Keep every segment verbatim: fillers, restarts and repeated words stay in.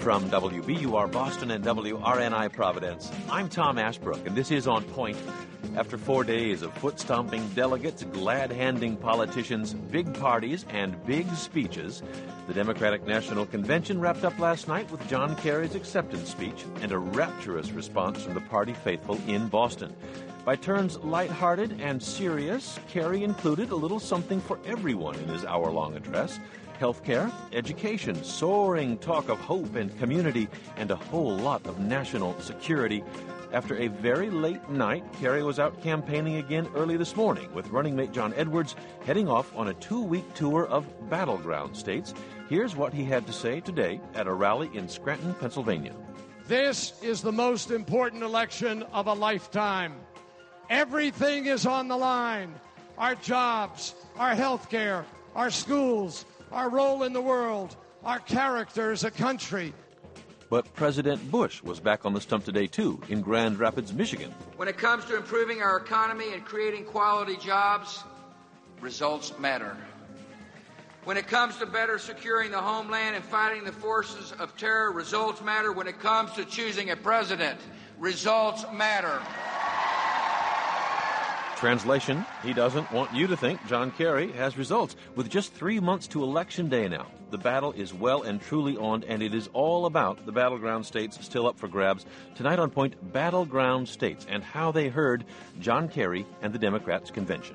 From W B U R Boston and W R N I Providence, I'm Tom Ashbrook, and this is On Point. After four days of foot-stomping delegates, glad-handing politicians, big parties, and big speeches, the Democratic National Convention wrapped up last night with John Kerry's acceptance speech and a rapturous response from the party faithful in Boston. By turns lighthearted and serious, Kerry included a little something for everyone in his hour-long address. Healthcare, education, soaring talk of hope and community, and a whole lot of national security. After a very late night, Kerry was out campaigning again early this morning with running mate John Edwards, heading off on a two-week tour of battleground states. Here's what he had to say today at a rally in Scranton, Pennsylvania. This is the most important election of a lifetime. Everything is on the line. Our jobs, our health care, our schools, our role in the world, our character as a country. But President Bush was back on the stump today, too, in Grand Rapids, Michigan. When it comes to improving our economy and creating quality jobs, results matter. When it comes to better securing the homeland and fighting the forces of terror, results matter. When it comes to choosing a president, results matter. Translation, he doesn't want you to think John Kerry has results. With just three months to Election Day now, the battle is well and truly on, and it is all about the battleground states still up for grabs. Tonight on Point, battleground states and how they heard John Kerry and the Democrats' convention.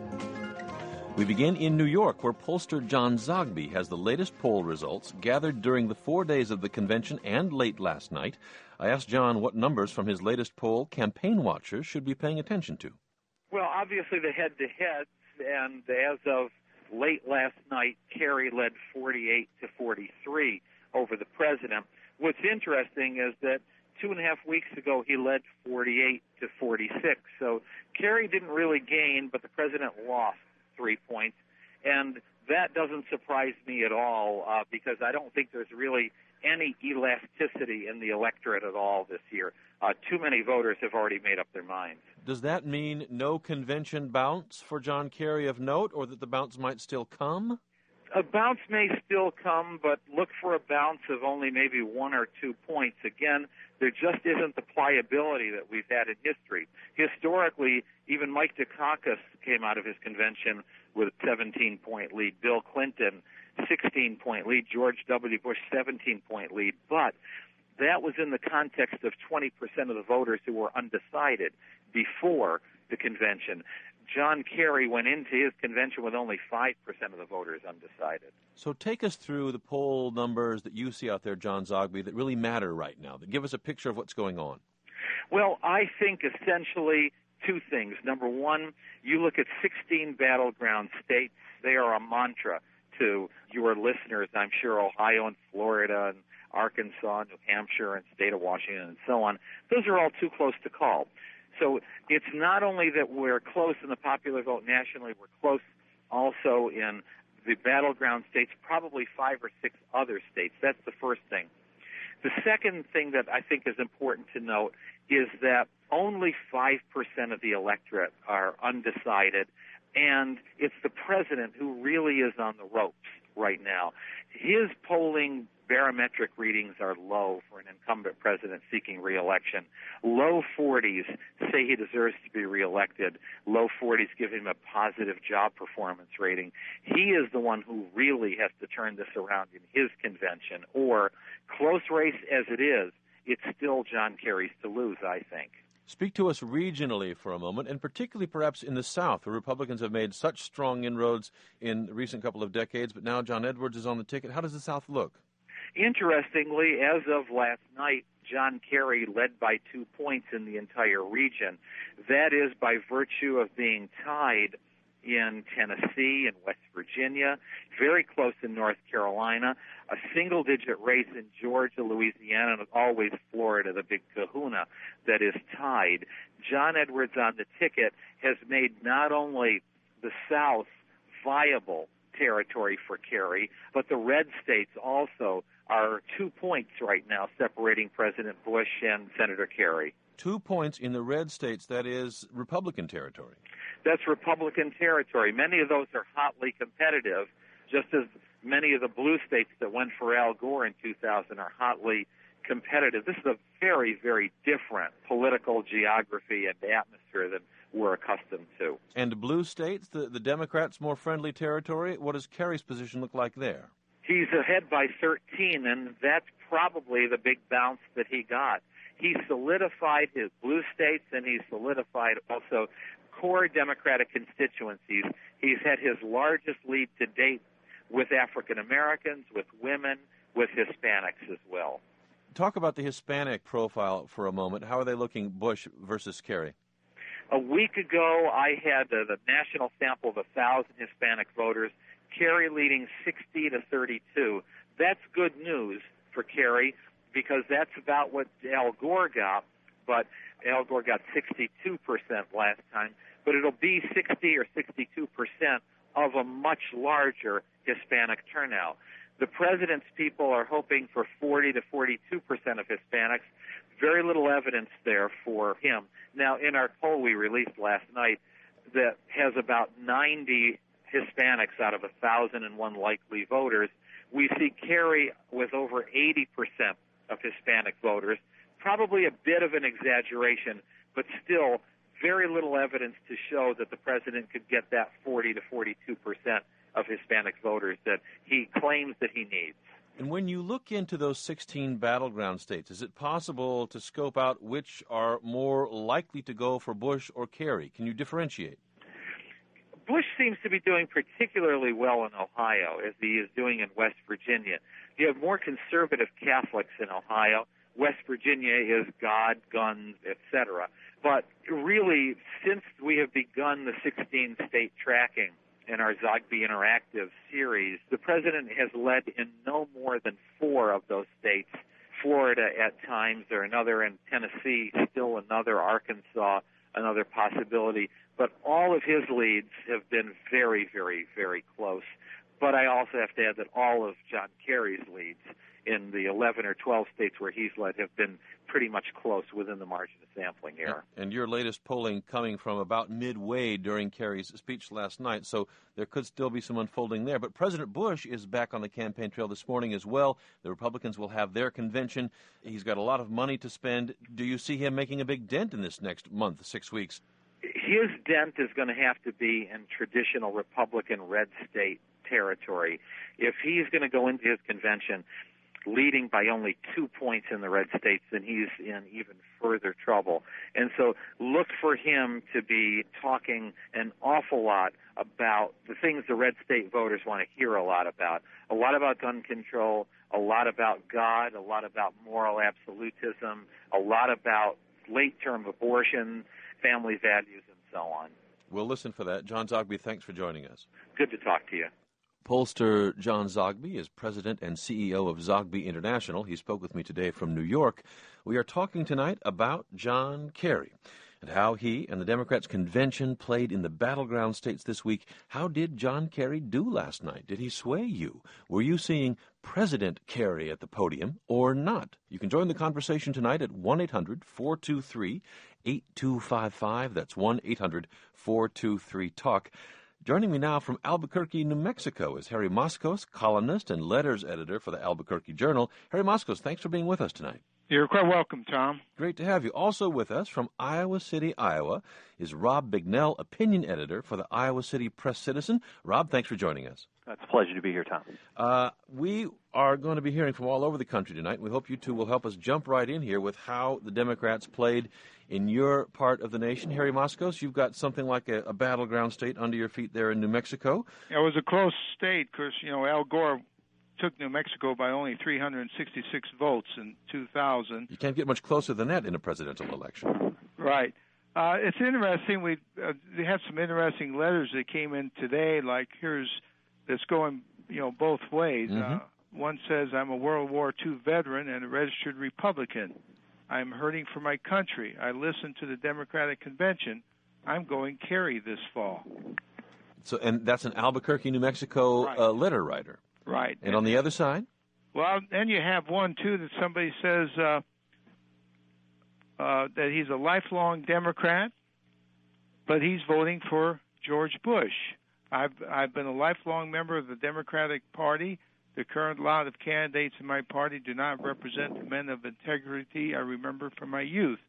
We begin in New York, where pollster John Zogby has the latest poll results gathered during the four days of the convention and late last night. I asked John what numbers from his latest poll campaign watchers should be paying attention to. Well, obviously the head-to-heads, and as of late last night, Kerry led forty-eight to forty-three over the president. What's interesting is that two and a half weeks ago he led forty-eight to forty-six. So Kerry didn't really gain, but the president lost three points. And that doesn't surprise me at all uh, because I don't think there's really any elasticity in the electorate at all this year. Uh, too many voters have already made up their minds. Does that mean no convention bounce for John Kerry of note, or that the bounce might still come? A bounce may still come, but look for a bounce of only maybe one or two points. Again, there just isn't the pliability that we've had in history. Historically, even Mike Dukakis came out of his convention with a seventeen-point lead. Bill Clinton, sixteen-point lead. George W. Bush, seventeen-point lead. But that was in the context of twenty percent of the voters who were undecided before the convention. John Kerry went into his convention with only five percent of the voters undecided. So take us through the poll numbers that you see out there, John Zogby, that really matter right now, that give us a picture of what's going on. Well, I think essentially two things. Number one, you look at sixteen battleground states. They are a mantra to your listeners, I'm sure, Ohio and Florida and Arkansas, New Hampshire, and state of Washington, and so on. Those are all too close to call. So it's not only that we're close in the popular vote nationally, we're close also in the battleground states, probably five or six other states. That's the first thing. The second thing that I think is important to note is that only five percent of the electorate are undecided, and it's the president who really is on the ropes right now. His polling barometric readings are low for an incumbent president seeking re-election. Low forties say he deserves to be re-elected. Low forties give him a positive job performance rating. He is the one who really has to turn this around in his convention. Or, close race as it is, it's still John Kerry's to lose, I think. Speak to us regionally for a moment, and particularly perhaps in the South, where Republicans have made such strong inroads in the recent couple of decades, but now John Edwards is on the ticket. How does the South look? Interestingly, as of last night, John Kerry led by two points in the entire region. That is by virtue of being tied in Tennessee and West Virginia, very close in North Carolina, a single-digit race in Georgia, Louisiana, and always Florida, the big kahuna that is tied. John Edwards on the ticket has made not only the South viable territory for Kerry, but the red states also are two points right now separating President Bush and Senator Kerry. Two points in the red states, that is Republican territory. That's Republican territory. Many of those are hotly competitive, just as Many of the blue states that went for Al Gore in two thousand are hotly competitive. This is a very, very different political geography and atmosphere than we're accustomed to. And blue states, the, the Democrats' more friendly territory, what does Kerry's position look like there? He's ahead by thirteen, and that's probably the big bounce that he got. He solidified his blue states, and he solidified also core Democratic constituencies. He's had his largest lead to date with African Americans, with women, with Hispanics as well. Talk about the Hispanic profile for a moment. How are they looking, Bush versus Kerry? A week ago, I had uh, the national sample of one thousand Hispanic voters, Kerry leading sixty to thirty-two. That's good news for Kerry because that's about what Al Gore got, but Al Gore got sixty-two percent last time. But it'll be sixty or sixty-two percent of a much larger Hispanic turnout. The president's people are hoping for forty to forty-two percent of Hispanics. Very little evidence there for him. Now, in our poll we released last night that has about ninety Hispanics out of one thousand one likely voters, we see Kerry with over eighty percent of Hispanic voters. Probably a bit of an exaggeration, but still very little evidence to show that the president could get that forty to forty-two percent of Hispanic voters that he claims that he needs. And when you look into those sixteen battleground states, is it possible to scope out which are more likely to go for Bush or Kerry? Can you differentiate? Bush seems to be doing particularly well in Ohio, as he is doing in West Virginia. You have more conservative Catholics in Ohio. West Virginia is God, guns, et cetera. But really, since we have begun the sixteen-state tracking in our Zogby Interactive series, the president has led in no more than four of those states. Florida at times, or another in Tennessee, still another, Arkansas, another possibility. But all of his leads have been very, very, very close. But I also have to add that all of John Kerry's leads in the eleven or twelve states where he's led have been pretty much close within the margin of sampling here. And your latest polling coming from about midway during Kerry's speech last night, so there could still be some unfolding there. But President Bush is back on the campaign trail this morning as well. The Republicans will have their convention. He's got a lot of money to spend. Do you see him making a big dent in this next month, six weeks? His dent is going to have to be in traditional Republican red state territory. If he's going to go into his convention leading by only two points in the red states, then he's in even further trouble. And so look for him to be talking an awful lot about the things the red state voters want to hear a lot about. A lot about gun control, a lot about God, a lot about moral absolutism, a lot about late-term abortion, family values, and so on. We'll listen for that. John Zogby, thanks for joining us. Good to talk to you. Pollster John Zogby is president and C E O of Zogby International. He spoke with me today from New York. We are talking tonight about John Kerry and how he and the Democrats' convention played in the battleground states this week. How did John Kerry do last night? Did he sway you? Were you seeing President Kerry at the podium or not? You can join the conversation tonight at one eight hundred four two three eight two five five. That's one eight hundred four two three talk. Joining me now from Albuquerque, New Mexico, is Harry Moskos, columnist and letters editor for the Albuquerque Journal. Harry Moskos, thanks for being with us tonight. You're quite welcome, Tom. Great to have you. Also with us from Iowa City, Iowa, is Rob Bignell, opinion editor for the Iowa City Press-Citizen. Rob, thanks for joining us. It's a pleasure to be here, Tom. Uh, we are going to be hearing from all over the country tonight. We hope you two will help us jump right in here with how the Democrats played in your part of the nation. Harry Moskos, you've got something like a, a battleground state under your feet there in New Mexico. It was a close state because, you know, Al Gore took New Mexico by only three hundred sixty-six votes in two thousand. You can't get much closer than that in a presidential election. Right. Uh, it's interesting. We uh, we have some interesting letters that came in today. Like here's that's going, you know, both ways. Mm-hmm. Uh, one says, "I'm a World War Two veteran and a registered Republican. I'm hurting for my country. I listened to the Democratic convention. I'm going Kerry this fall." So, and that's an Albuquerque, New Mexico Right. uh, letter writer. Right. And on the other side? Well, then you have one, too, that somebody says uh, uh, that he's a lifelong Democrat, but he's voting for George Bush. I've I've been a lifelong member of the Democratic Party. The current lot of candidates in my party do not represent the men of integrity I remember from my youth.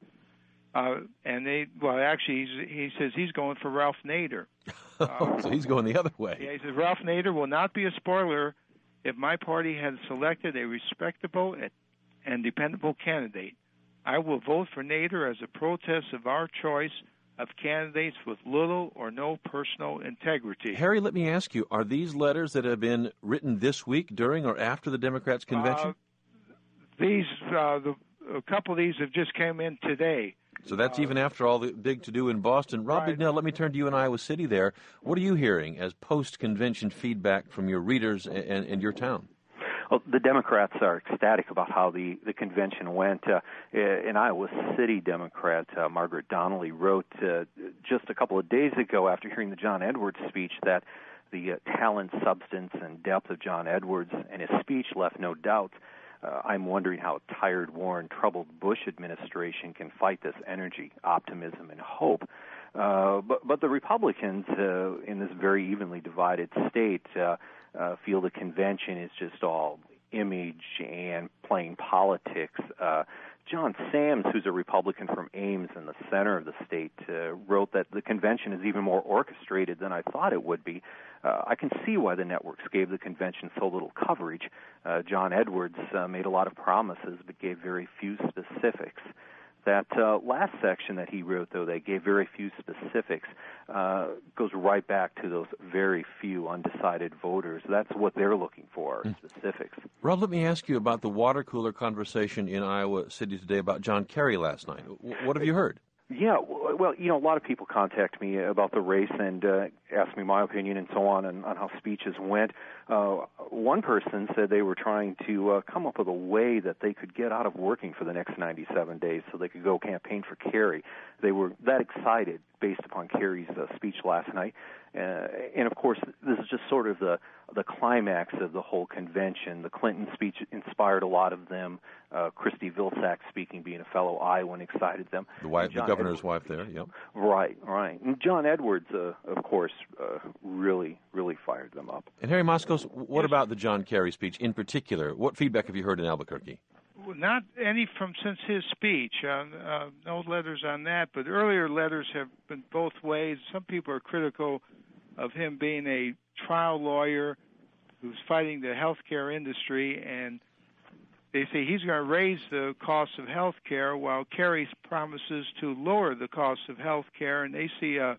Uh, and they, well, actually, he's, he says he's going for Ralph Nader. Uh, so he's going the other way. Yeah, he says Ralph Nader will not be a spoiler if my party has selected a respectable and dependable candidate. I will vote for Nader as a protest of our choice of candidates with little or no personal integrity. Harry, let me ask you, are these letters that have been written this week, during or after the Democrats' convention? Uh, these, uh, the, a couple of these have just came in today. So that's uh, even after all the big to-do in Boston. Rob right. Bignell, let me turn to you in Iowa City there. What are you hearing as post-convention feedback from your readers and, and, and your town? Well, the Democrats are ecstatic about how the, the convention went. Uh, in Iowa City, Democrat uh, Margaret Donnelly wrote uh, just a couple of days ago after hearing the John Edwards speech that the uh, talent, substance, and depth of John Edwards and his speech left no doubt. Uh, I'm wondering how a tired, worn, troubled Bush administration can fight this energy, optimism, and hope. Uh, but, but the Republicans uh, in this very evenly divided state uh, uh, feel the convention is just all image and playing politics. Uh, John Sams, who's a Republican from Ames in the center of the state, uh, wrote that the convention is even more orchestrated than I thought it would be. Uh, I can see why the networks gave the convention so little coverage. Uh, John Edwards uh, made a lot of promises but gave very few specifics. That uh, last section that he wrote, though, that gave very few specifics, uh, goes right back to those very few undecided voters. That's what they're looking for, mm. specifics. Rob, let me ask you about the water cooler conversation in Iowa City today about John Kerry last night. What have you heard? Yeah, well, you know, a lot of people contact me about the race and uh, ask me my opinion and so on and on how speeches went. Uh, one person said they were trying to uh, come up with a way that they could get out of working for the next ninety-seven days so they could go campaign for Kerry. They were that excited based upon Kerry's uh, speech last night. Uh, and, of course, this is just sort of the the climax of the whole convention. The Clinton speech inspired a lot of them. Uh, Christy Vilsack speaking, being a fellow Iowan, excited them. The, wife, the governor's Edwards, wife there, yep. Right, right. And John Edwards, uh, of course, uh, really, really fired them up. And Harry Moskos, what about the John Kerry speech in particular? What feedback have you heard in Albuquerque? Well, not any from since his speech. Uh, uh, no letters on that, but earlier letters have been both ways. Some people are critical of him being a trial lawyer who's fighting the healthcare industry, and they say he's going to raise the cost of health care while Kerry promises to lower the cost of health care, and they see a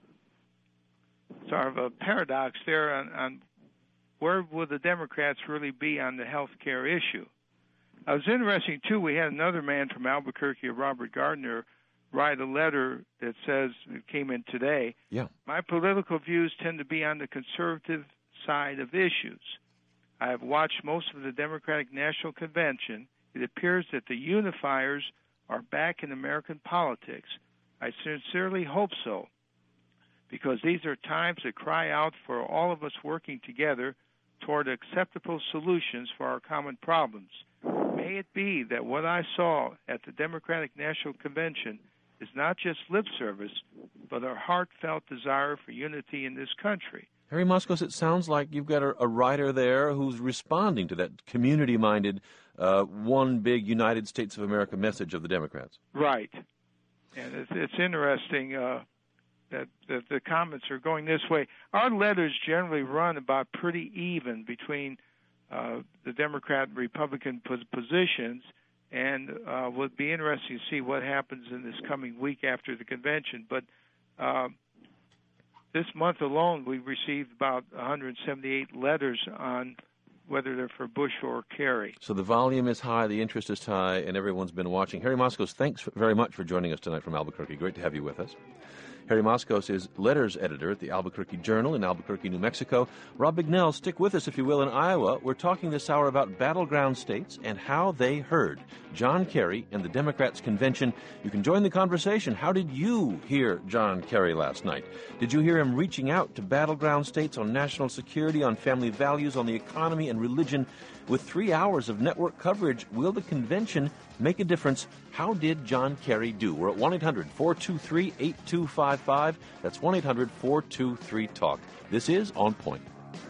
sort of a paradox there on, on where will the Democrats really be on the health care issue. It was interesting, too, we had another man from Albuquerque, Robert Gardner, write a letter that says, it came in today, yeah. My political views tend to be on the conservative side of issues. I have watched most of the Democratic National Convention. It appears that the unifiers are back in American politics. I sincerely hope so, because these are times that cry out for all of us working together toward acceptable solutions for our common problems. May it be that what I saw at the Democratic National Convention is not just lip service, but a heartfelt desire for unity in this country. Harry Moskos, it sounds like you've got a, a writer there who's responding to that community-minded, uh, one big United States of America message of the Democrats. Right. And it's, it's interesting uh, that, that the comments are going this way. Our letters generally run about pretty even between uh, the Democrat and Republican pos- positions, and uh, would be interesting to see what happens in this coming week after the convention. But uh, this month alone, we received about one hundred seventy-eight letters on whether they're for Bush or Kerry. So the volume is high, the interest is high, and everyone's been watching. Harry Moskos, thanks very much for joining us tonight from Albuquerque. Great to have you with us. Harry Moskos is letters editor at the Albuquerque Journal in Albuquerque, New Mexico. Rob Bignell, stick with us, if you will, in Iowa. We're talking this hour about battleground states and how they heard John Kerry and the Democrats' convention. You can join the conversation. How did you hear John Kerry last night? Did you hear him reaching out to battleground states on national security, on family values, on the economy and religion? With three hours of network coverage, will the convention make a difference? How did John Kerry do? We're at one eight hundred four two three eight two five five. That's one eight hundred four two three talk. This is On Point.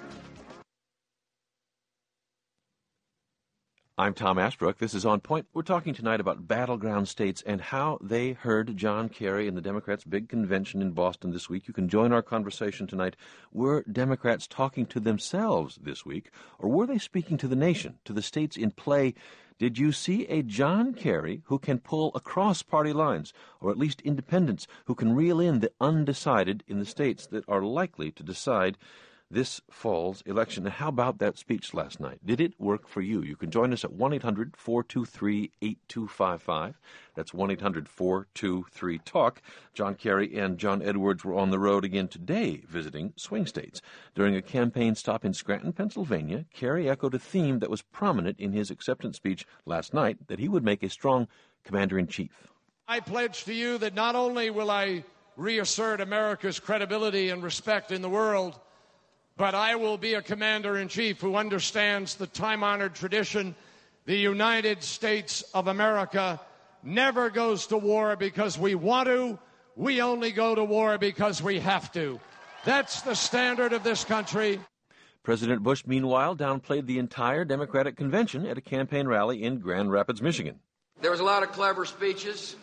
I'm Tom Ashbrook. This is On Point. We're talking tonight about battleground states and how they heard John Kerry and the Democrats' big convention in Boston this week. You can join our conversation tonight. Were Democrats talking to themselves this week, or were they speaking to the nation, to the states in play? Did you see a John Kerry who can pull across party lines, or at least independents, who can reel in the undecided in the states that are likely to decide this fall's election? And how about that speech last night? Did it work for you? You can join us at one eight hundred four two three eight two five five. That's one eight hundred four two three talk. John Kerry and John Edwards were on the road again today visiting swing states. During a campaign stop in Scranton, Pennsylvania, Kerry echoed a theme that was prominent in his acceptance speech last night, that he would make a strong commander-in-chief. I pledge to you that not only will I reassert America's credibility and respect in the world, but I will be a commander-in-chief who understands the time-honored tradition. The United States of America never goes to war because we want to. We only go to war because we have to. That's the standard of this country. President Bush, meanwhile, downplayed the entire Democratic convention at a campaign rally in Grand Rapids, Michigan. There was a lot of clever speeches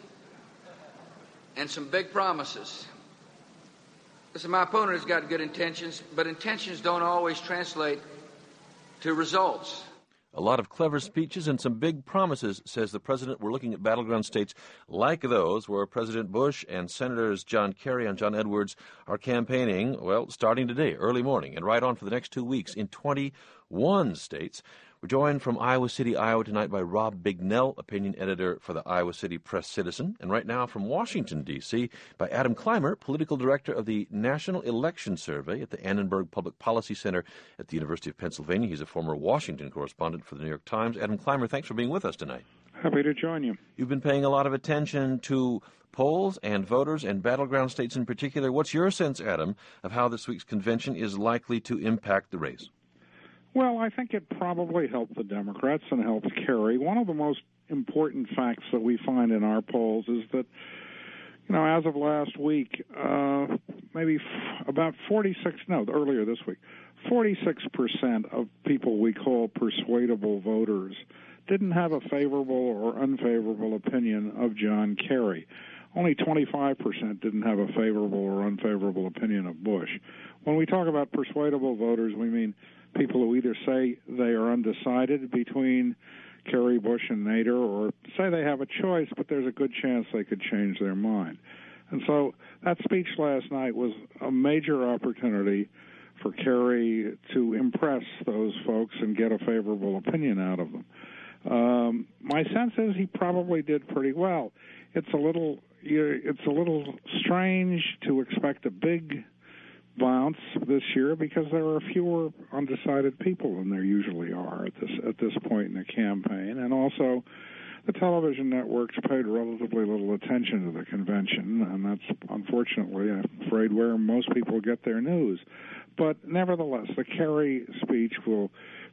and some big promises. Listen, my opponent has got good intentions, but intentions don't always translate to results. A lot of clever speeches and some big promises, says the president. We're looking at battleground states like those where President Bush and Senators John Kerry and John Edwards are campaigning, well, starting today, early morning, and right on for the next two weeks in twenty-one states. We're joined from Iowa City, Iowa tonight by Rob Bignell, opinion editor for the Iowa City Press-Citizen, and right now from Washington, D C, by Adam Clymer, political director of the National Election Survey at the Annenberg Public Policy Center at the University of Pennsylvania. He's a former Washington correspondent for the New York Times. Adam Clymer, thanks for being with us tonight. Happy to join you. You've been paying a lot of attention to polls and voters and battleground states in particular. What's your sense, Adam, of how this week's convention is likely to impact the race? Well, I think it probably helped the Democrats and helped Kerry. One of the most important facts that we find in our polls is that, you know, as of last week, uh, maybe f- about forty-six, no, earlier this week, forty-six percent of people we call persuadable voters didn't have a favorable or unfavorable opinion of John Kerry. Only twenty-five percent didn't have a favorable or unfavorable opinion of Bush. When we talk about persuadable voters, we mean people who either say they are undecided between Kerry, Bush, and Nader, or say they have a choice, but there's a good chance they could change their mind. And so that speech last night was a major opportunity for Kerry to impress those folks and get a favorable opinion out of them. Um, my sense is he probably did pretty well. It's a little, it's a little strange to expect a big bounce this year because there are fewer undecided people than there usually are at this at this point in the campaign, and also the television networks paid relatively little attention to the convention, and that's unfortunately, I'm afraid, where most people get their news. But nevertheless, the Kerry speech will,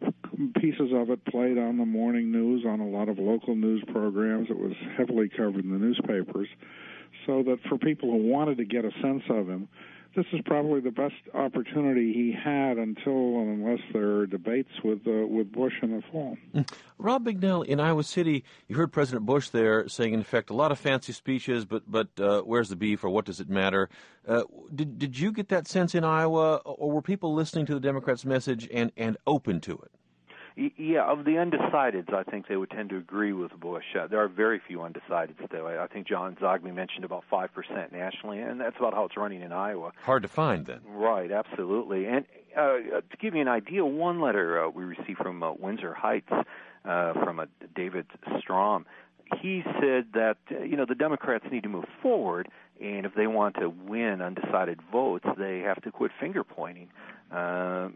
pieces of it played on the morning news, on a lot of local news programs. It was heavily covered in the newspapers, so that for people who wanted to get a sense of him, this is probably the best opportunity he had until and unless there are debates with uh, with Bush in the fall. Mm. Rob Bignell, in Iowa City, you heard President Bush there saying, in effect, a lot of fancy speeches, but but uh, where's the beef, or what does it matter? Uh, did did you get that sense in Iowa, or were people listening to the Democrats' message and, and open to it? Yeah, of the undecideds, I think they would tend to agree with Bush. Uh, there are very few undecideds, though. I, I think John Zogby mentioned about five percent nationally, and that's about how it's running in Iowa. Hard to find, then. Right, absolutely. And uh, to give you an idea, one letter uh, we received from uh, Windsor Heights uh, from uh, David Strom, he said that, uh, you know, the Democrats need to move forward, and if they want to win undecided votes, they have to quit finger-pointing. Uh,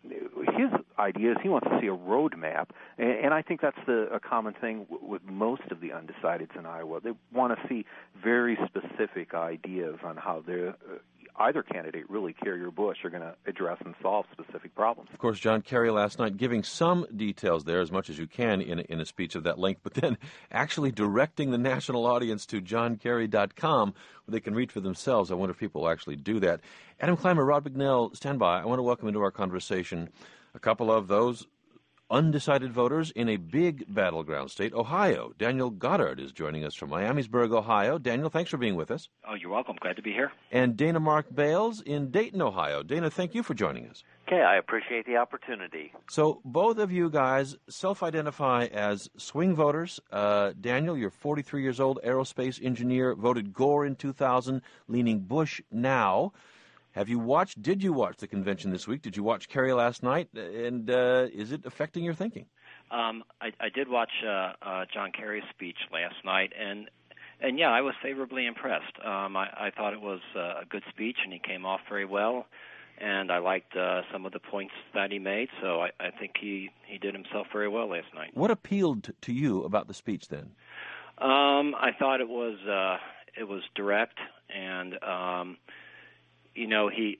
His idea is he wants to see a roadmap, and, and I think that's the, a common thing w- with most of the undecideds in Iowa. They want to see very specific ideas on how their uh, either candidate, really, Kerry or Bush, are going to address and solve specific problems. Of course, John Kerry last night giving some details there, as much as you can in a, in a speech of that length, but then actually directing the national audience to john kerry dot com, where they can read for themselves. I wonder if people will actually do that. Adam Clymer, Rod McNeil, stand by. I want to welcome into our conversation a couple of those undecided voters in a big battleground state, Ohio. Daniel Goddard is joining us from Miamisburg, Ohio. Daniel, thanks for being with us. Oh, you're welcome. Glad to be here. And Dana Mark Bales in Dayton, Ohio. Dana, thank you for joining us. Okay, I appreciate the opportunity. So both of you guys self-identify as swing voters. Uh, Daniel, you're forty-three years old, aerospace engineer, voted Gore in two thousand, leaning Bush now. Have you watched, did you watch the convention this week? Did you watch Kerry last night? And uh, is it affecting your thinking? Um, I, I did watch uh, uh, John Kerry's speech last night, and and yeah, I was favorably impressed. Um, I, I thought it was uh, a good speech, and he came off very well, and I liked uh, some of the points that he made, so I, I think he, he did himself very well last night. What appealed to, to you about the speech then? Um, I thought it was uh, it was direct, and um, you know, he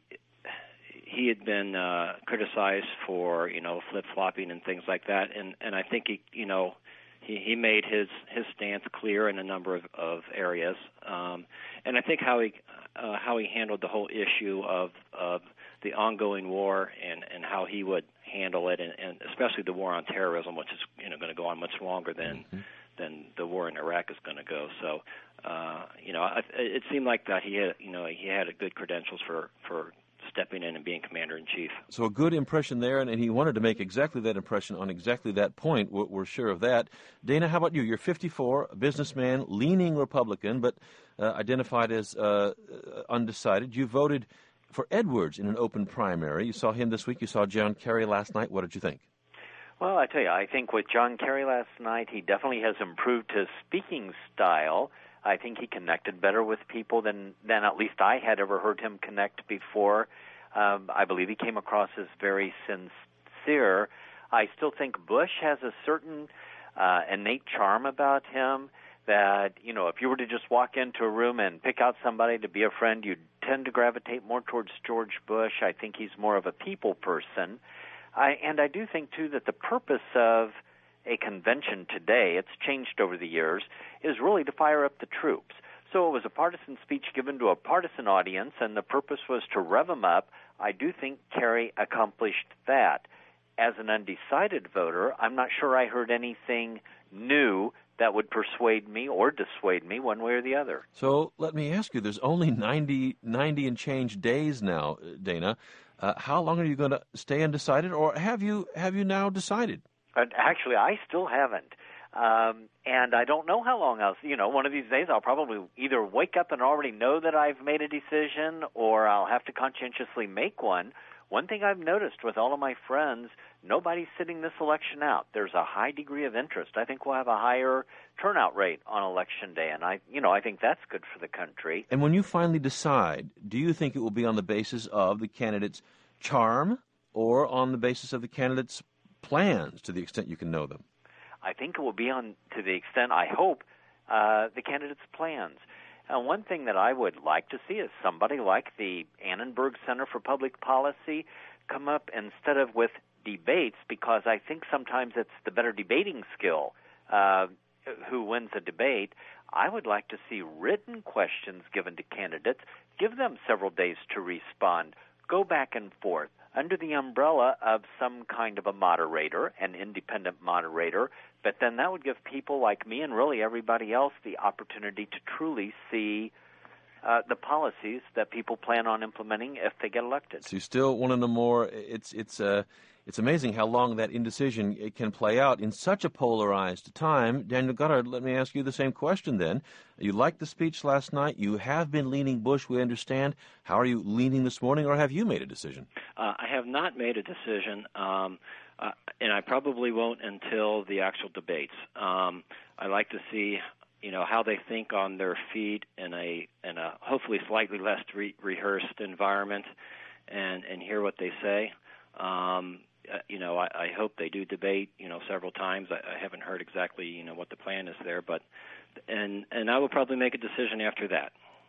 he had been uh, criticized for, you know, flip-flopping and things like that, and, and I think he, you know, he, he made his, his stance clear in a number of, of areas, um, and I think how he uh, how he handled the whole issue of of the ongoing war and, and how he would handle it, and, and especially the war on terrorism, which is, you know, going to go on much longer than mm-hmm. than the war in Iraq is going to go. So, uh, you know, I, it seemed like that he had, you know, he had a good credentials for, for stepping in and being commander-in-chief. So a good impression there, and, and he wanted to make exactly that impression on exactly that point. We're, we're sure of that. Dana, how about you? You're fifty-four, a businessman, leaning Republican, but uh, identified as uh, undecided. You voted for Edwards in an open primary. You saw him this week. You saw John Kerry last night. What did you think? Well, I tell you, I think with John Kerry last night, he definitely has improved his speaking style. I think he connected better with people than, than at least I had ever heard him connect before. Um, I believe he came across as very sincere. I still think Bush has a certain uh, innate charm about him that, you know, if you were to just walk into a room and pick out somebody to be a friend, you'd tend to gravitate more towards George Bush. I think he's more of a people person. I, and I do think, too, that the purpose of a convention today, it's changed over the years, is really to fire up the troops. So it was a partisan speech given to a partisan audience, and the purpose was to rev them up. I do think Kerry accomplished that. As an undecided voter, I'm not sure I heard anything new that would persuade me or dissuade me one way or the other. So let me ask you, there's only ninety, ninety and change days now, Dana. Uh, how long are you going to stay undecided, or have you have you now decided? Uh, actually, I still haven't. Um, and I don't know how long I'll, you know, one of these days I'll probably either wake up and already know that I've made a decision, or I'll have to conscientiously make one. One thing I've noticed with all of my friends, nobody's sitting this election out. There's a high degree of interest. I think we'll have a higher turnout rate on Election Day, and I, you know, I think that's good for the country. And when you finally decide, do you think it will be on the basis of the candidate's charm or on the basis of the candidate's plans, to the extent you can know them? I think it will be on, to the extent, I hope, uh, the candidate's plans. And one thing that I would like to see is somebody like the Annenberg Center for Public Policy come up instead of with debates, because I think sometimes it's the better debating skill uh, who wins a debate. I would like to see written questions given to candidates. Give them several days to respond. Go back and forth under the umbrella of some kind of a moderator, an independent moderator, but then that would give people like me and really everybody else the opportunity to truly see uh, the policies that people plan on implementing if they get elected. So you still want to know more. It's it's uh, it's amazing how long that indecision it can play out in such a polarized time. Daniel Goddard, let me ask you the same question then. You liked the speech last night. You have been leaning Bush, we understand. How are you leaning this morning, or have you made a decision? Uh, I have not made a decision, um, uh, and I probably won't until the actual debates. Um, I like to see, you know, how they think on their feet in a in a hopefully slightly less re- rehearsed environment, and and hear what they say. Um, uh, you know, I, I hope they do debate, you know, several times. I, I haven't heard exactly, you know, what the plan is there, but and and I will probably make a decision after that.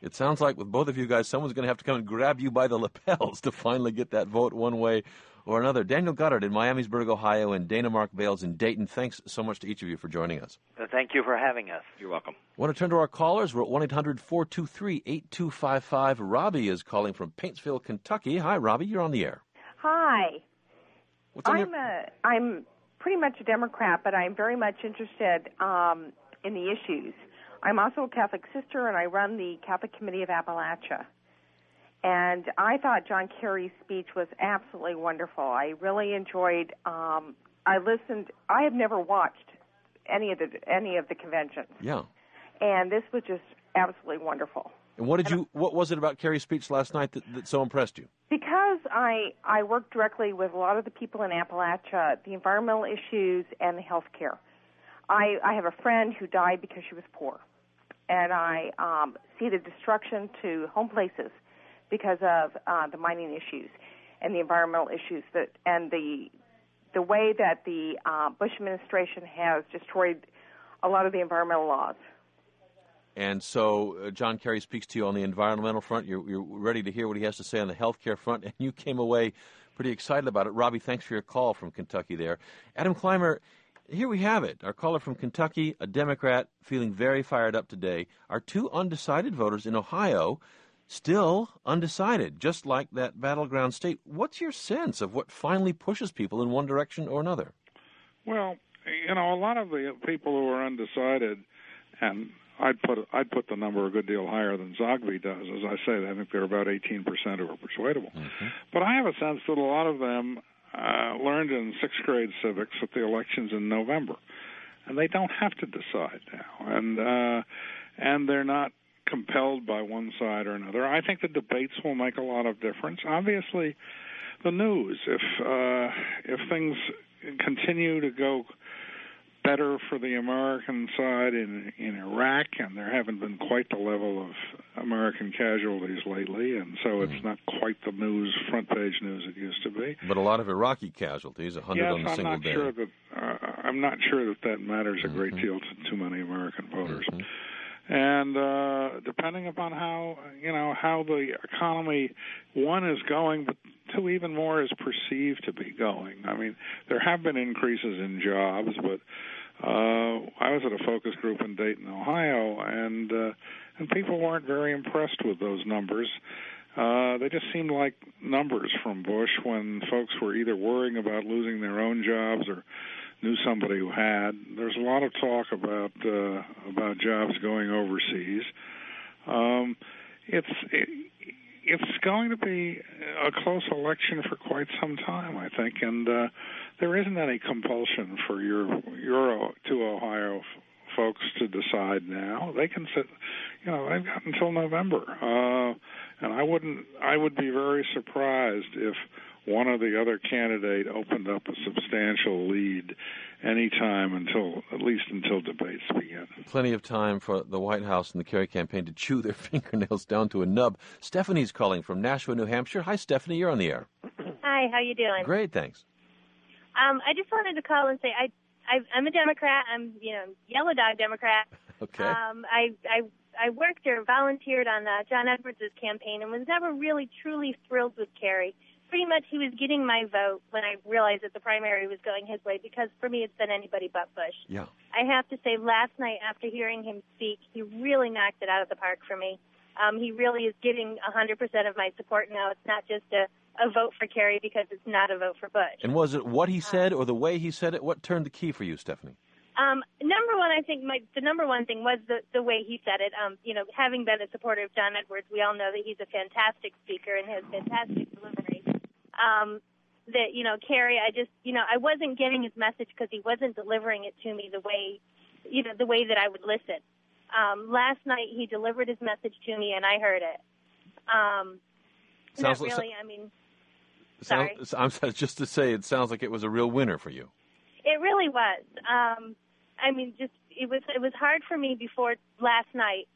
It sounds like with both of you guys, someone's going to have to come and grab you by the lapels to finally get that vote one way or another. Daniel Goddard in Miamisburg, Ohio, and Dana Mark Bales in Dayton. Thanks so much to each of you for joining us. Thank you for having us. You're welcome. I want to turn to our callers. We're at one eight hundred four two three eight two five five. Robbie is calling from Paintsville, Kentucky. Hi, Robbie. You're on the air. Hi. What's on I'm your... a, I'm pretty much a Democrat, but I'm very much interested um, in the issues. I'm also a Catholic sister, and I run the Catholic Committee of Appalachia. And I thought John Kerry's speech was absolutely wonderful. I really enjoyed. Um, I listened. I have never watched any of the any of the conventions. Yeah. And this was just absolutely wonderful. And what did you? What was it about Kerry's speech last night that, that so impressed you? Because I I work directly with a lot of the people in Appalachia, the environmental issues and the health care. I I have a friend who died because she was poor, and I um, see the destruction to home places because of uh, the mining issues and the environmental issues that and the the way that the uh, Bush administration has destroyed a lot of the environmental laws. And so uh, John Kerry speaks to you on the environmental front. You're, you're ready to hear what he has to say on the health care front, and you came away pretty excited about it. Robbie, thanks for your call from Kentucky there. Adam Clymer, here we have it. Our caller from Kentucky, a Democrat, feeling very fired up today. Our two undecided voters in Ohio, still undecided, just like that battleground state. What's your sense of what finally pushes people in one direction or another? Well, you know, a lot of the people who are undecided, and I'd put I'd put the number a good deal higher than Zogby does. As I say, I think they're about eighteen percent who are persuadable. Mm-hmm. But I have a sense that a lot of them uh, learned in sixth grade civics that the election's in November, and they don't have to decide now, and uh, and they're not compelled by one side or another. I think the debates will make a lot of difference. Obviously, the news, if uh, if things continue to go better for the American side in in Iraq, and there haven't been quite the level of American casualties lately, and so it's not quite the news, front page news it used to be. But a lot of Iraqi casualties, a hundred yes, on a I'm single not day. Sure that, uh, I'm not sure that that matters a great mm-hmm. deal to too many American voters. Mm-hmm. And uh, depending upon how you know how the economy, one is going, but two, even more is perceived to be going. I mean, there have been increases in jobs, but uh, I was at a focus group in Dayton, Ohio, and uh, and people weren't very impressed with those numbers. Uh, they just seemed like numbers from Bush when folks were either worrying about losing their own jobs or knew somebody who had. There's a lot of talk about uh, about jobs going overseas. Um, it's it, it's going to be a close election for quite some time, I think, and uh, there isn't any compulsion for your your two Ohio f- folks to decide now. They can sit, you know, they've got until November, uh, and I wouldn't. I would be very surprised if one or the other candidate opened up a substantial lead any time until, at least until debates begin. Plenty of time for the White House and the Kerry campaign to chew their fingernails down to a nub. Stephanie's calling from Nashua, New Hampshire. Hi, Stephanie. You're on the air. Hi. How you doing? Great. Thanks. Um, I just wanted to call and say I, I I'm a Democrat. I'm you know yellow dog Democrat. Okay. Um, I I I worked or volunteered on uh, John Edwards' campaign and was never really truly thrilled with Kerry. Pretty much he was getting my vote when I realized that the primary was going his way, because for me it's been anybody but Bush. Yeah. I have to say, last night after hearing him speak, he really knocked it out of the park for me. Um, he really is getting one hundred percent of my support now. It's not just a, a vote for Kerry because it's not a vote for Bush. And was it what he said or the way he said it? What turned the key for you, Stephanie? Um, number one, I think my, the number one thing was the, the way he said it. Um, you know, having been a supporter of John Edwards, we all know that he's a fantastic speaker and has fantastic delivery. Um, that, you know, Kerry, I just, you know, I wasn't getting his message because he wasn't delivering it to me the way, you know, the way that I would listen. Um, last night he delivered his message to me and I heard it. Um, sounds not like, really, I mean, sorry. Sound, I'm just to say it sounds like it was a real winner for you. It really was. Um, I mean, just, it was, it was hard for me before last night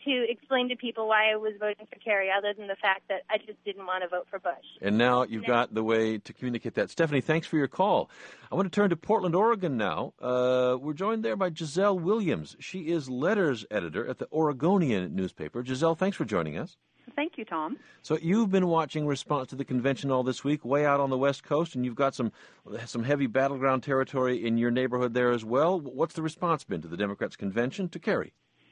to explain to people why I was voting for Kerry, other than the fact that I just didn't want to vote for Bush. And now you've got the way to communicate that. Stephanie, thanks for your call. I want to turn to Portland, Oregon now. Uh, we're joined there by Giselle Williams. She is letters editor at the Oregonian newspaper. Giselle, thanks for joining us. Thank you, Tom. So you've been watching response to the convention all this week, way out on the West Coast, and you've got some some heavy battleground territory in your neighborhood there as well. What's the response been to the Democrats' convention to Kerry?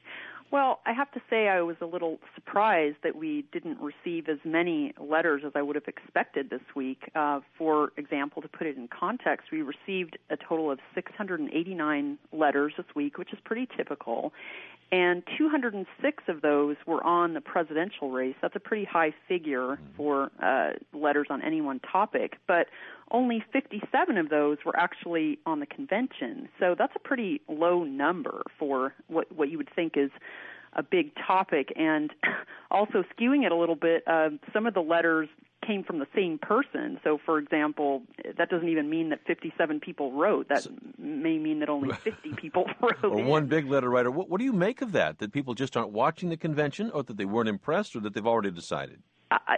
Well, I have to say I was a little surprised that we didn't receive as many letters as I would have expected this week. Uh, for example, to put it in context, we received a total of six hundred eighty-nine letters this week, which is pretty typical, and two hundred six of those were on the presidential race. That's a pretty high figure for uh, letters on any one topic, but only fifty-seven of those were actually on the convention. So that's a pretty low number for what, what you would think is a big topic. And also skewing it a little bit, uh, some of the letters came from the same person. So, for example, that doesn't even mean that fifty-seven people wrote. That may mean that only fifty people wrote. Or in. one big letter writer. What, what do you make of that? That people just aren't watching the convention, or that they weren't impressed, or that they've already decided? I,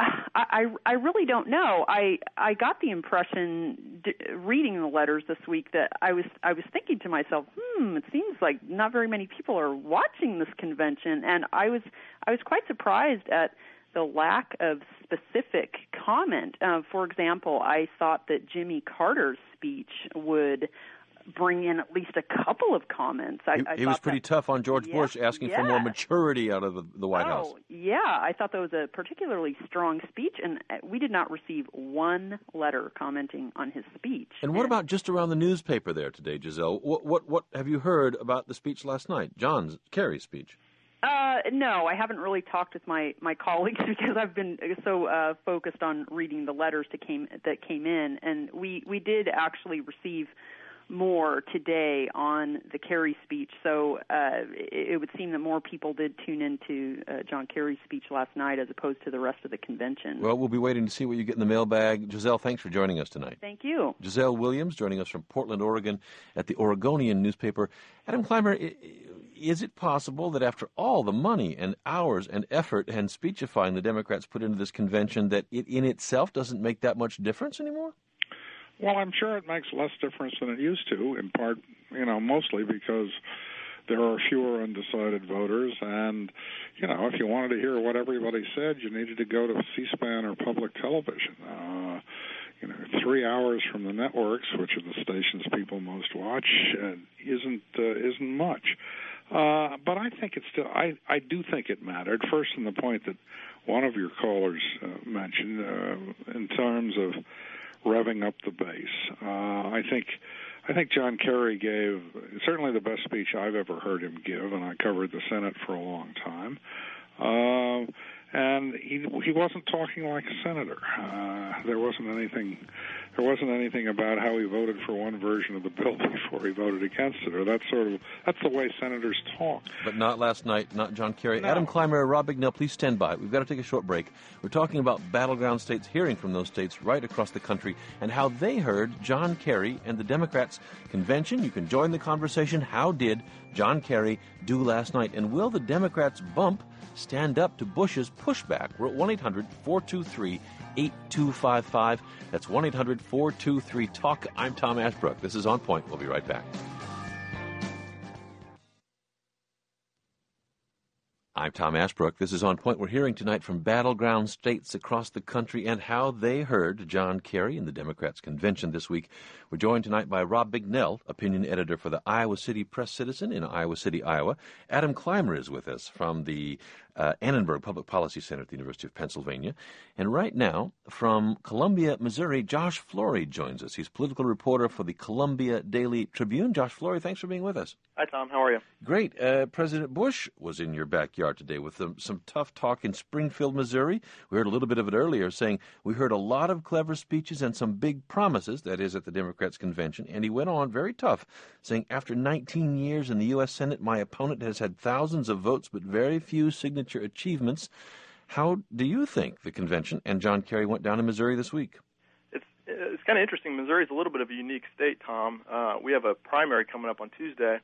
I, I really don't know. I I got the impression d- reading the letters this week that I was I was thinking to myself, hmm, it seems like not very many people are watching this convention, and I was I was quite surprised at the lack of specific comment. Uh, for example, I thought that Jimmy Carter's speech would bring in at least a couple of comments. I, he I he was pretty that, tough on George yeah, Bush, asking yeah. for more maturity out of the, the White oh, House. Yeah, I thought that was a particularly strong speech, and we did not receive one letter commenting on his speech. And what about just around the newspaper there today, Giselle? What what what have you heard about the speech last night, John's Kerry's speech? Uh, no, I haven't really talked with my, my colleagues because I've been so uh, focused on reading the letters that came that came in, and we, we did actually receive more today on the Kerry speech. So uh, it, it would seem that more people did tune into uh, John Kerry's speech last night as opposed to the rest of the convention. Well, we'll be waiting to see what you get in the mailbag. Giselle, thanks for joining us tonight. Thank you. Giselle Williams joining us from Portland, Oregon at the Oregonian newspaper. Adam Clymer, is it possible that after all the money and hours and effort and speechifying the Democrats put into this convention that it in itself doesn't make that much difference anymore? Well, I'm sure it makes less difference than it used to, in part, you know, mostly because there are fewer undecided voters. And, you know, if you wanted to hear what everybody said, you needed to go to C-SPAN or public television. Uh, you know, three hours from the networks, which are the stations people most watch, uh, isn't uh, isn't much. Uh, but I think it's still, I, I do think it mattered. First, in the point that one of your callers uh, mentioned, uh, in terms of revving up the base. Uh, I think I think John Kerry gave certainly the best speech I've ever heard him give, and I covered the Senate for a long time. Uh, and he he wasn't talking like a senator. Uh, there wasn't anything there wasn't anything about how he voted for one version of the bill before he voted against it, or that sort of that's the way senators talk. But not last night, not John Kerry. No. Adam Clymer, Rob Bignell, please stand by. We've got to take a short break. We're talking about battleground states, hearing from those states right across the country, and how they heard John Kerry and the Democrats' convention. You can join the conversation. How did John Kerry do last night? And will the Democrats' bump stand up to Bush's pushback? We're at one eight hundred four two three eight two five five. That's one eight hundred four two three talk. I'm Tom Ashbrook. This is On Point. We'll be right back. I'm Tom Ashbrook. This is On Point. We're hearing tonight from battleground states across the country and how they heard John Kerry in the Democrats' convention this week. We're joined tonight by Rob Bignell, opinion editor for the Iowa City Press-Citizen in Iowa City, Iowa. Adam Clymer is with us from the uh, Annenberg Public Policy Center at the University of Pennsylvania. And right now, from Columbia, Missouri, Josh Flory joins us. He's political reporter for the Columbia Daily Tribune. Josh Flory, thanks for being with us. Hi, Tom. How are you? Great. Uh, President Bush was in your backyard today with some, some tough talk in Springfield, Missouri. We heard a little bit of it earlier, saying we heard a lot of clever speeches and some big promises, that is, at the Democrats' convention. And he went on very tough, saying, after nineteen years in the U S Senate, my opponent has had thousands of votes but very few signature achievements. How do you think the convention and John Kerry went down in Missouri this week? It's it's kind of interesting. Missouri is a little bit of a unique state, Tom. Uh, we have a primary coming up on Tuesday,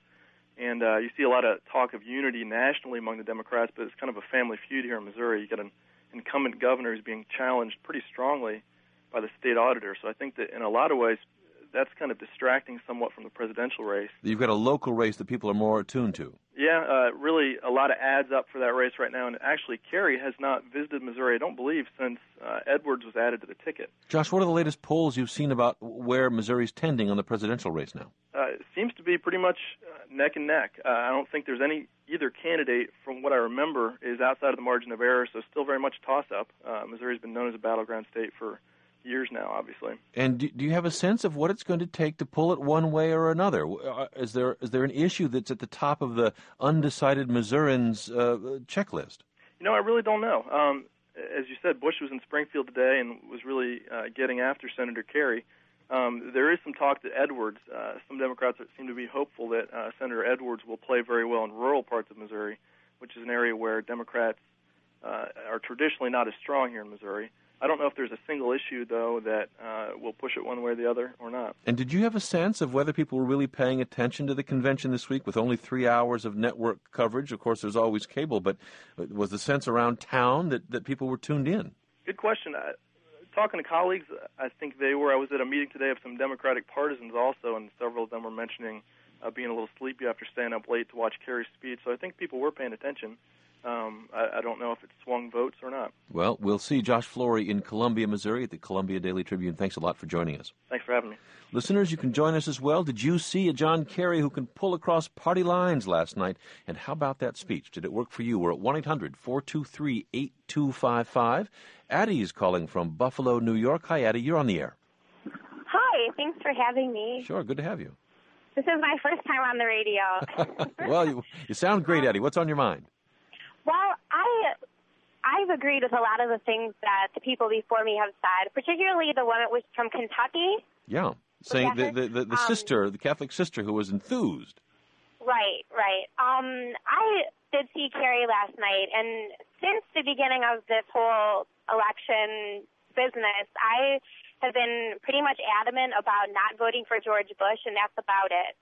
And uh, you see a lot of talk of unity nationally among the Democrats, but it's kind of a family feud here in Missouri. You got an incumbent governor who's being challenged pretty strongly by the state auditor. So I think that in a lot of ways, that's kind of distracting somewhat from the presidential race. You've got a local race that people are more attuned to. Yeah, uh, really a lot of ads up for that race right now. And actually, Kerry has not visited Missouri, I don't believe, since uh, Edwards was added to the ticket. Josh, what are the latest polls you've seen about where Missouri's tending on the presidential race now? Uh, it seems to be pretty much uh, neck and neck. Uh, I don't think there's any, either candidate, from what I remember, is outside of the margin of error, so still very much toss-up. Uh, Missouri's been known as a battleground state for years now, obviously. And do, do you have a sense of what it's going to take to pull it one way or another? Is there is there an issue that's at the top of the undecided Missourians' uh, checklist? You know, I really don't know. Um, as you said, Bush was in Springfield today and was really uh, getting after Senator Kerry. Um, there is some talk that Edwards, uh, some Democrats seem to be hopeful that uh, Senator Edwards will play very well in rural parts of Missouri, which is an area where Democrats uh, are traditionally not as strong here in Missouri. I don't know if there's a single issue, though, that uh, will push it one way or the other or not. And did you have a sense of whether people were really paying attention to the convention this week with only three hours of network coverage? Of course, there's always cable, but was the sense around town that, that people were tuned in? Good question. Uh, talking to colleagues, I think they were. I was at a meeting today of some Democratic partisans also, and several of them were mentioning uh, being a little sleepy after staying up late to watch Kerry's speech. So I think people were paying attention. Um, I, I don't know if it swung votes or not. Well, we'll see. Josh Flory in Columbia, Missouri at the Columbia Daily Tribune. Thanks a lot for joining us. Thanks for having me. Listeners, you can join us as well. Did you see a John Kerry who can pull across party lines last night? And how about that speech? Did it work for you? We're at one eight hundred four two three eight two five five. Addie is calling from Buffalo, New York. Hi, Addie. You're on the air. Hi. Thanks for having me. Sure. Good to have you. This is my first time on the radio. Well, you, you sound great, Addie. What's on your mind? Well, I, I've agreed with a lot of the things that the people before me have said, particularly the one that was from Kentucky. Yeah, saying the, the, the, the um, sister, the Catholic sister who was enthused. Right, right. Um, I did see Kerry last night, and since the beginning of this whole election business, I have been pretty much adamant about not voting for George Bush, and that's about it.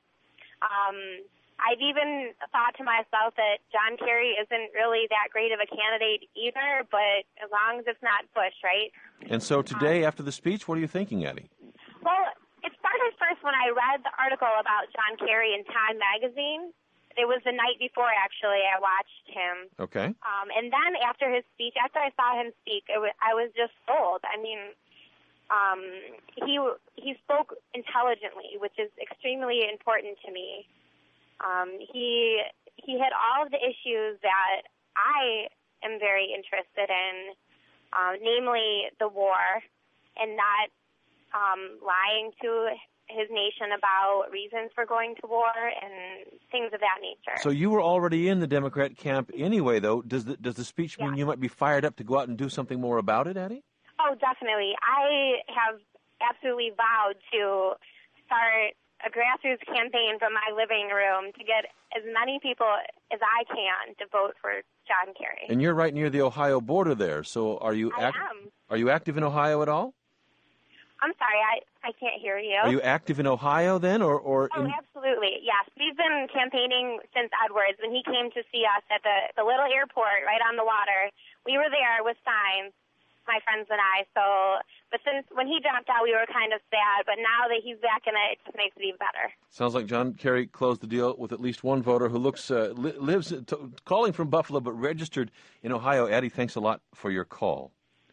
Um, I've even thought to myself that John Kerry isn't really that great of a candidate either, but as long as it's not Bush, right? And so today, um, after the speech, what are you thinking, Addie? Well, it started first when I read the article about John Kerry in Time magazine. It was the night before, actually, I watched him. Okay. Um, and then after his speech, after I saw him speak, it was, I was just sold. I mean, um, he he spoke intelligently, which is extremely important to me. Um, he he had all of the issues that I am very interested in, uh, namely the war, and not um, lying to his nation about reasons for going to war and things of that nature. So you were already in the Democrat camp anyway, though. Does the, does the speech mean yeah. you might be fired up to go out and do something more about it, Addie? Oh, definitely. I have absolutely vowed to start a grassroots campaign from my living room to get as many people as I can to vote for John Kerry. And you're right near the Ohio border there, so are you I act- am. Are you active in Ohio at all? I'm sorry, I, I can't hear you. Are you active in Ohio then, or, or Oh, in... absolutely, yes. We've been campaigning since Edwards. When he came to see us at the, the little airport right on the water, we were there with signs, my friends and I. So, but since when he dropped out, we were kind of sad. But now that he's back in it, it just makes it even better. Sounds like John Kerry closed the deal with at least one voter who looks uh, li- lives t- calling from Buffalo but registered in Ohio. Addie, thanks a lot for your call.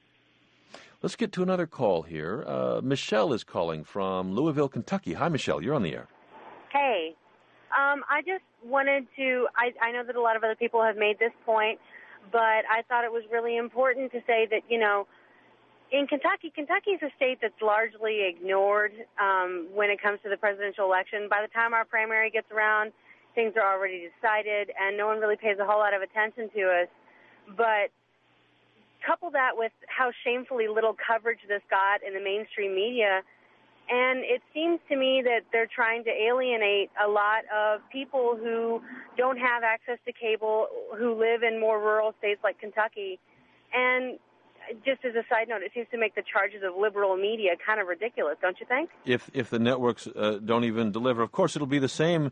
Let's get to another call here. Uh, Michelle is calling from Louisville, Kentucky. Hi, Michelle. You're on the air. Hey. Um, I just wanted to, I, I know that a lot of other people have made this point, but I thought it was really important to say that, you know, in Kentucky, Kentucky is a state that's largely ignored um, when it comes to the presidential election. By the time our primary gets around, things are already decided, and no one really pays a whole lot of attention to us. But couple that with how shamefully little coverage this got in the mainstream media, and it seems to me that they're trying to alienate a lot of people who don't have access to cable, who live in more rural states like Kentucky. And just as a side note, it seems to make the charges of liberal media kind of ridiculous, don't you think? If if the networks uh, don't even deliver, of course, it'll be the same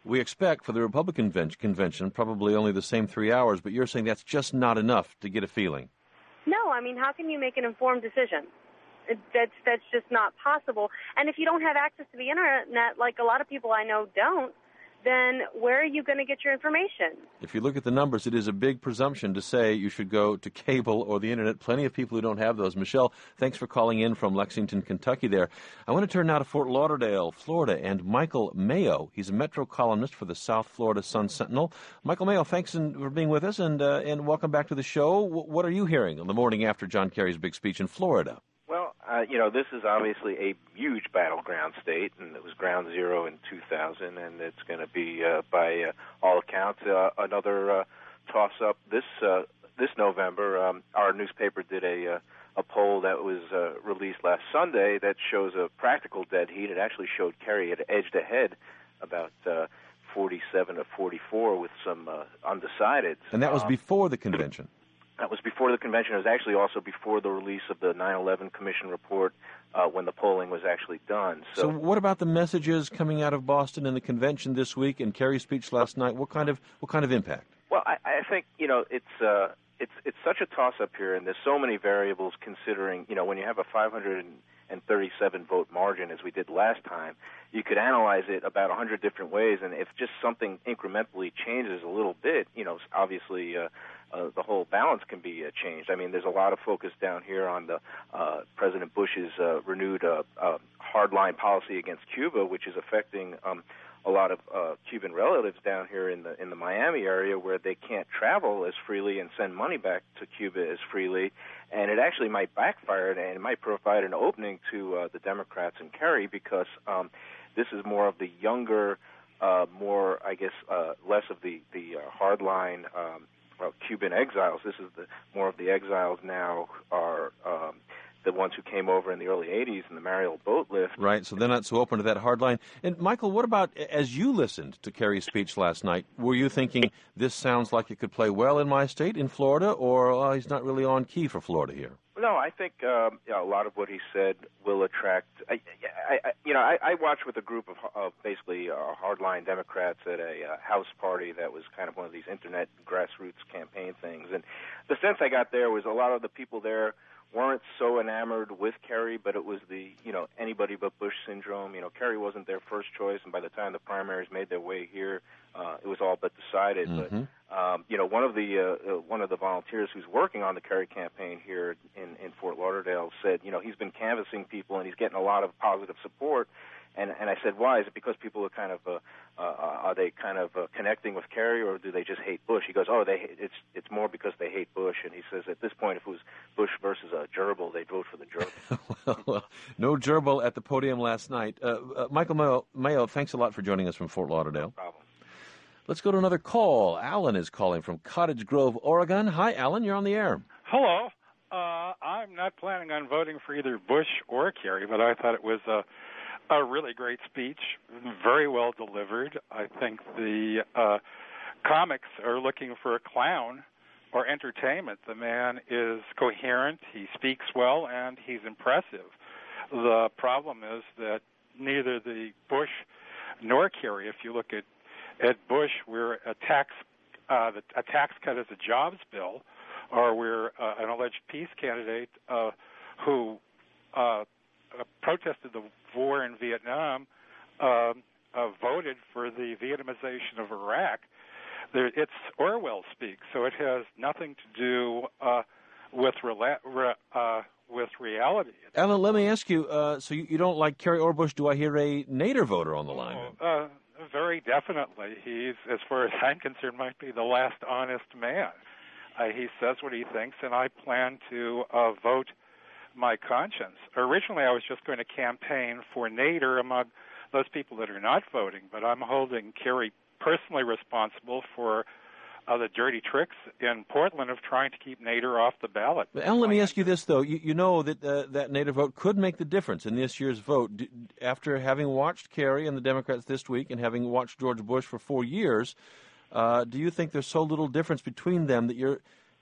We expect for the Republican convention probably only the same three hours, but you're saying that's just not enough to get a feeling. No, I mean, how can you make an informed decision? It, that's that's just not possible. And if you don't have access to the internet, like a lot of people I know don't, then where are you going to get your information? If you look at the numbers, it is a big presumption to say you should go to cable or the internet. Plenty of people who don't have those. Michelle, thanks for calling in from Lexington, Kentucky there. I want to turn now to Fort Lauderdale, Florida, and Michael Mayo. He's a Metro columnist for the South Florida Sun-Sentinel. Michael Mayo, thanks for being with us, and, uh, and welcome back to the show. What are you hearing on the morning after John Kerry's big speech in Florida? Well, uh, you know, this is obviously a huge battleground state, and it was ground zero in two thousand, and it's going to be, uh, by uh, all accounts, uh, another uh, toss-up this uh, this November. Um, our newspaper did a uh, a poll that was uh, released last Sunday that shows a practical dead heat. It actually showed Kerry had edged ahead about uh, forty-seven to forty-four with some uh, undecideds. And that was um, before the convention. That was before the convention. It was actually also before the release of the nine eleven Commission report uh, when the polling was actually done. So, so what about the messages coming out of Boston and the convention this week and Kerry's speech last night? What kind of what kind of impact? Well, I, I think, you know, it's uh, it's it's such a toss-up here, and there's so many variables considering, you know, when you have a five hundred thirty-seven vote margin, as we did last time, you could analyze it about one hundred different ways, and if just something incrementally changes a little bit, you know, obviously uh, uh, the whole balance can be uh, changed. I mean, there's a lot of focus down here on the uh, President Bush's uh, renewed uh, uh, hardline policy against Cuba, which is affecting um, a lot of uh, Cuban relatives down here in the in the Miami area, where they can't travel as freely and send money back to Cuba as freely, and it actually might backfire, and it might provide an opening to uh, the Democrats and Kerry, because um, this is more of the younger, uh, more I guess uh, less of the the uh, hardline um, well, Cuban exiles. This is the more of the exiles now are. Um, the ones who came over in the early eighties in the Mariel boat lift. Right, so they're not so open to that hard line. And, Michael, what about, as you listened to Kerry's speech last night, were you thinking, this sounds like it could play well in my state, in Florida, or oh, he's not really on key for Florida here? No, I think um, you know, a lot of what he said will attract. I, I, I, you know, I, I watched with a group of, of basically uh, hardline Democrats at a uh, house party that was kind of one of these internet grassroots campaign things, and the sense I got there was a lot of the people there weren't so enamored with Kerry, but it was the, you know, anybody but Bush syndrome. You know, Kerry wasn't their first choice, and by the time the primaries made their way here, uh, it was all but decided. Mm-hmm. But, um, you know, one of the uh, uh, one of the volunteers who's working on the Kerry campaign here in, in Fort Lauderdale said, you know, he's been canvassing people, and he's getting a lot of positive support. And, and I said, why? Is it because people are kind of, uh, uh, are they kind of uh, connecting with Kerry, or do they just hate Bush? He goes, oh, they, it's it's more because they hate Bush. And he says, at this point, if it was Bush versus a gerbil, they'd vote for the gerbil. well, well, no gerbil at the podium last night. Uh, uh, Michael Mayo, Mayo, thanks a lot for joining us from Fort Lauderdale. No problem. Let's go to another call. Alan is calling from Cottage Grove, Oregon. Hi, Alan, you're on the air. Hello. Uh, I'm not planning on voting for either Bush or Kerry, but I thought it was a A really great speech, very well delivered. I think the uh, comics are looking for a clown or entertainment. The man is coherent, he speaks well, and he's impressive. The problem is that neither the Bush nor Kerry, if you look at, at Bush, we're a tax, uh, a tax cut as a jobs bill, or we're uh, an alleged peace candidate uh, who uh, Uh, protested the war in Vietnam, uh, uh, voted for the Vietnamization of Iraq. There, it's Orwell speak, so it has nothing to do uh, with rela- re- uh, with reality. Alan, let me ask you, uh, so you, you don't like Kerry or Bush. Do I hear a Nader voter on the line? Oh, uh, very definitely. He's, as far as I'm concerned, might be the last honest man. Uh, he says what he thinks, and I plan to uh, vote my conscience. Originally, I was just going to campaign for Nader among those people that are not voting, but I'm holding Kerry personally responsible for uh, the dirty tricks in Portland of trying to keep Nader off the ballot. But Alan, let me ask you this, though. You, you know that uh, that Nader vote could make the difference in this year's vote. D- after having watched Kerry and the Democrats this week and having watched George Bush for four years, uh, do you think there's so little difference between them that you're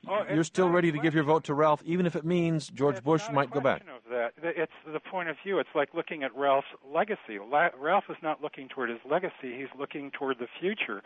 Oh, you're still ready to give your vote to Ralph, even if it means George Bush might go back. Of that. It's the point of view. It's like looking at Ralph's legacy. La- Ralph is not looking toward his legacy. He's looking toward the future.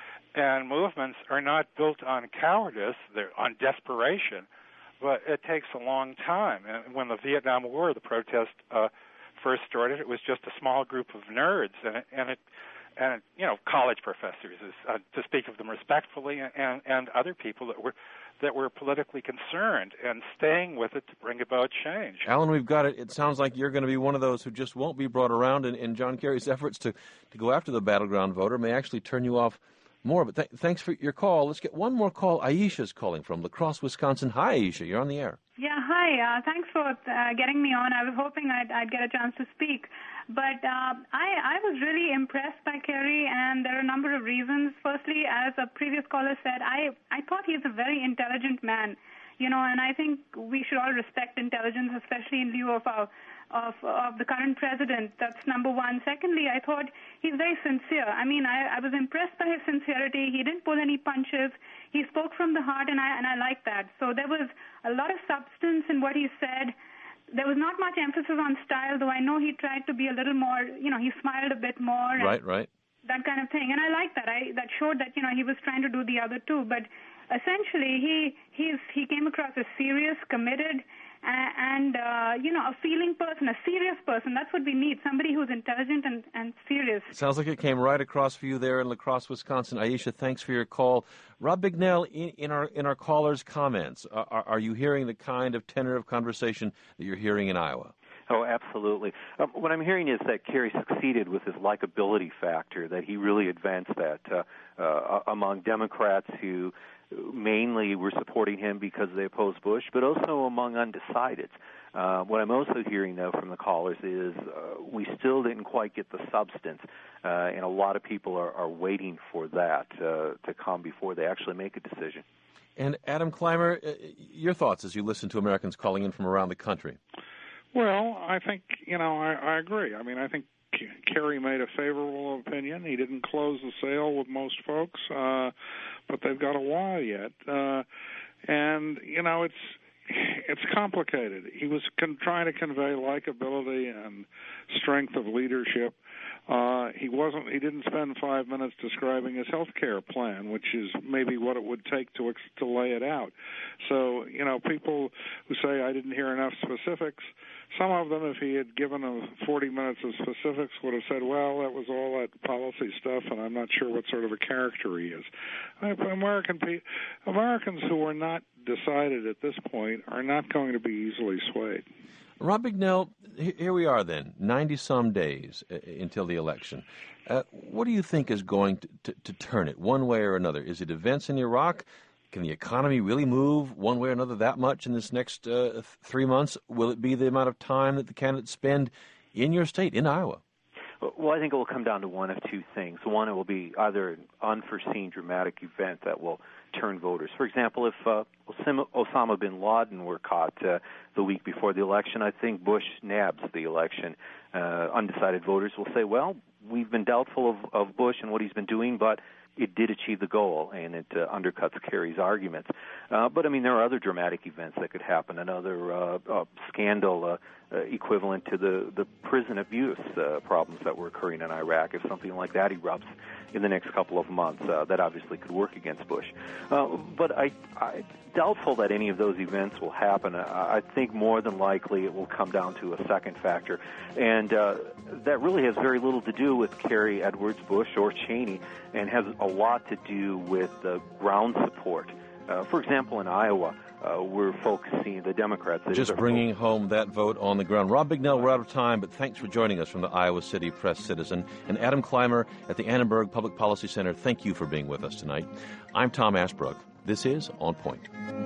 And movements are not built on cowardice. They're on desperation. But it takes a long time. And when the Vietnam War, the protest uh, first started, it was just a small group of nerds. And it, and it and you know, college professors, is, uh, to speak of them respectfully, and, and other people that were that were politically concerned and staying with it to bring about change. Alan, we've got it. It sounds like you're going to be one of those who just won't be brought around, and, and John Kerry's efforts to, to go after the battleground voter may actually turn you off more. But th- thanks for your call. Let's get one more call. Aisha's calling from La Crosse, Wisconsin. Hi, Aisha. You're on the air. Yeah, hi. Uh, thanks for uh, getting me on. I was hoping I'd, I'd get a chance to speak. But uh, I, I was really impressed by Kerry, and there are a number of reasons. Firstly, as a previous caller said, I, I thought he's a very intelligent man, you know, and I think we should all respect intelligence, especially in lieu of our of of the current president. That's number one. Secondly, I thought he's very sincere. I mean, I, I was impressed by his sincerity. He didn't pull any punches. He spoke from the heart, and I and I like that. So there was a lot of substance in what he said. There was not much emphasis on style, though I know he tried to be a little more, you know, he smiled a bit more. Right, right. That kind of thing. And I like that. I That showed that, you know, he was trying to do the other two. But essentially, he he's, he came across as serious, committed, and, uh, you know, a feeling person, a serious person. That's what we need, somebody who's intelligent and, and serious. Sounds like it came right across for you there in La Crosse, Wisconsin. Aisha, thanks for your call. Rob Bignell, in, in our in our callers' comments, are, are you hearing the kind of tenor of conversation that you're hearing in Iowa? Oh, absolutely. Um, what I'm hearing is that Kerry succeeded with his likability factor, that he really advanced that uh, uh, among Democrats who mainly were supporting him because they opposed Bush, but also among undecideds. Uh, what I'm also hearing, though, from the callers is uh, we still didn't quite get the substance, uh, and a lot of people are, are waiting for that uh, to come before they actually make a decision. And Adam Clymer, uh, your thoughts as you listen to Americans calling in from around the country? Well, I think, you know, I, I agree. I mean, I think Kerry made a favorable opinion. He didn't close the sale with most folks, uh, but they've got a while yet. Uh, and, you know, it's it's complicated. He was con- trying to convey likability and strength of leadership. Uh, he wasn't. He didn't spend five minutes describing his health care plan, which is maybe what it would take to to lay it out. So, you know, people who say I didn't hear enough specifics, some of them, if he had given them forty minutes of specifics, would have said, well, that was all that policy stuff, and I'm not sure what sort of a character he is. American pe- Americans who are not decided at this point are not going to be easily swayed. Rob Bignell, here we are then, ninety-some days until the election. Uh, what do you think is going to, to, to turn it one way or another? Is it events in Iraq? Can the economy really move one way or another that much in this next uh, th- three months? Will it be the amount of time that the candidates spend in your state, in Iowa? Well, I think it will come down to one of two things. One, it will be either an unforeseen dramatic event that will turn voters. For example, if uh, Osama bin Laden were caught uh, the week before the election, I think Bush nabs the election. Uh, undecided voters will say, well, we've been doubtful of, of Bush and what he's been doing, but it did achieve the goal, and it uh, undercuts Kerry's arguments. Uh, but, I mean, there are other dramatic events that could happen, another uh, uh, scandal uh, uh, equivalent to the, the prison abuse uh, problems that were occurring in Iraq. If something like that erupts in the next couple of months, uh, that obviously could work against Bush. Uh, but I, I doubtful that any of those events will happen. I, I think more than likely it will come down to a second factor, and uh, that really has very little to do with Kerry, Edwards, Bush, or Cheney, and has a lot to do with uh, ground support. Uh, for example, in Iowa, uh, we're focusing, the Democrats... Just bringing vote. home that vote on the ground. Rob Bignell, we're out of time, but thanks for joining us from the Iowa City Press-Citizen. And Adam Clymer at the Annenberg Public Policy Center, thank you for being with us tonight. I'm Tom Ashbrook. This is On Point.